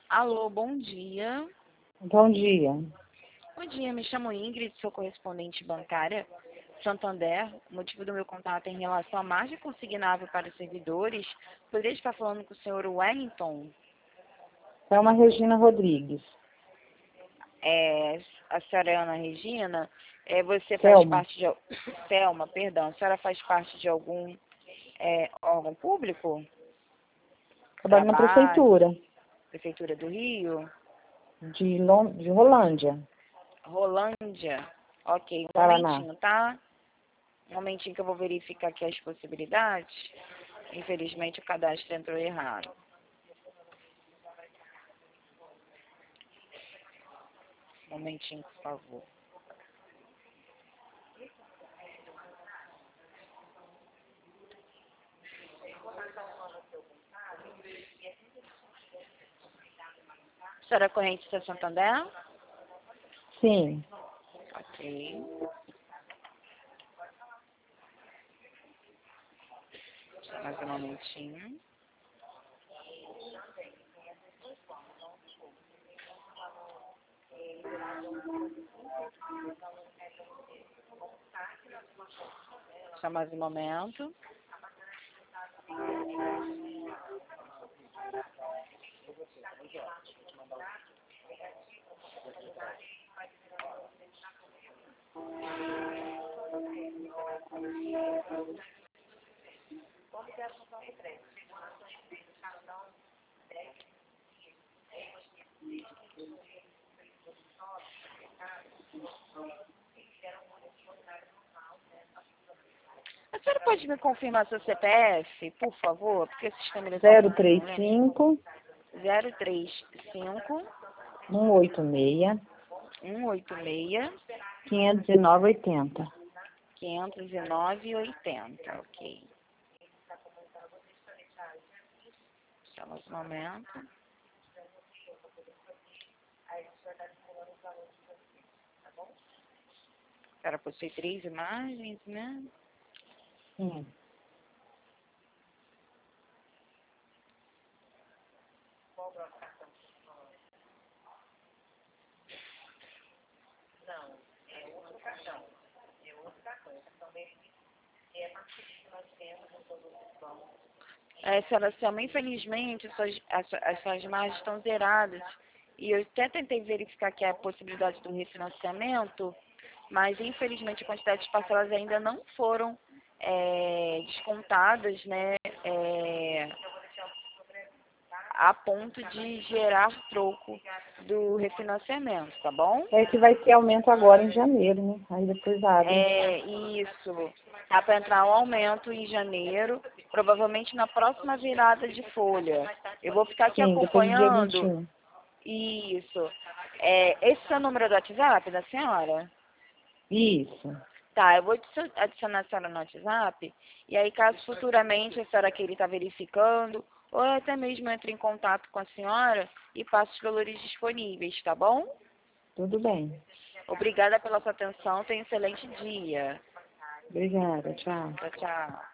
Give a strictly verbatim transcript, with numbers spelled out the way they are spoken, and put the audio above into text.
Alô, bom dia. Bom dia. Bom dia, me chamo Ingrid, sou correspondente bancária Santander. O motivo do meu contato é em relação à margem consignável para os servidores. Poderia estar falando com o senhor Wellington? É uma Regina Rodrigues. É, a senhora é Ana Regina, é, você faz Selma. parte de... Selma, perdão. A senhora faz parte de algum é, órgão público? Trabalho na Trabalho? prefeitura Prefeitura do Rio? de, Lon... de Rolândia, Rolândia? Ok, um Paraná. momentinho, tá? Um momentinho que eu vou verificar aqui as possibilidades. Infelizmente o cadastro entrou errado. Um momentinho, por favor. Senhora Corrente de Santander? Sim. Ok. Só mais um momentinho. Só mais um momento. A senhora pode me confirmar seu C P F, por favor? Porque o sistema ele está um zero pouquinho três lento. cinco, zero três cinco, um oito seis, um oito seis, quinhentos e nove, oitenta. quinhentos e nove, oitenta. Ok. Só mais um momento. Para possui três imagens, né? Sim. É, senhora Selma, infelizmente, suas, as, su- as suas margens estão zeradas. E eu até tentei verificar aqui a possibilidade do refinanciamento, mas infelizmente a quantidade de parcelas ainda não foram é, descontadas, né? É, a ponto de gerar troco do refinanciamento, tá bom? É que vai ter aumento agora em janeiro, né? Aí depois abre. É isso. Tá para entrar um aumento em janeiro, provavelmente na próxima virada de folha. Eu vou ficar aqui Sim, depois do dia vinte e acompanhando. um. Isso. É, esse é o número do WhatsApp da senhora? Isso. Tá, eu vou adicio- adicionar a senhora no WhatsApp, e aí caso futuramente a senhora queira estar verificando, ou até mesmo entre em contato com a senhora e passe os valores disponíveis, tá bom? Tudo bem. Obrigada pela sua atenção, tenha um excelente dia. Obrigada. Tchau. Tchau, tchau.